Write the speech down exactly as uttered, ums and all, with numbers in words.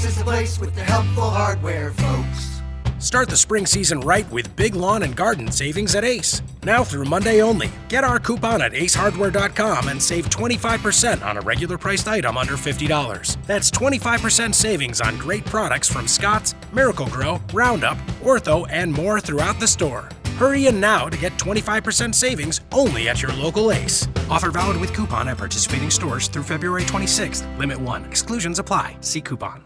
is the place with the helpful hardware, folks. Start the spring season right with big lawn and garden savings at Ace. Now through Monday only. Get our coupon at ace hardware dot com and save twenty-five percent on a regular priced item under fifty dollars. That's twenty-five percent savings on great products from Scott's, Miracle-Gro, Roundup, Ortho, and more throughout the store. Hurry in now to get twenty-five percent savings only at your local Ace. Offer valid with coupon at participating stores through February twenty-sixth. Limit one. Exclusions apply. See coupon.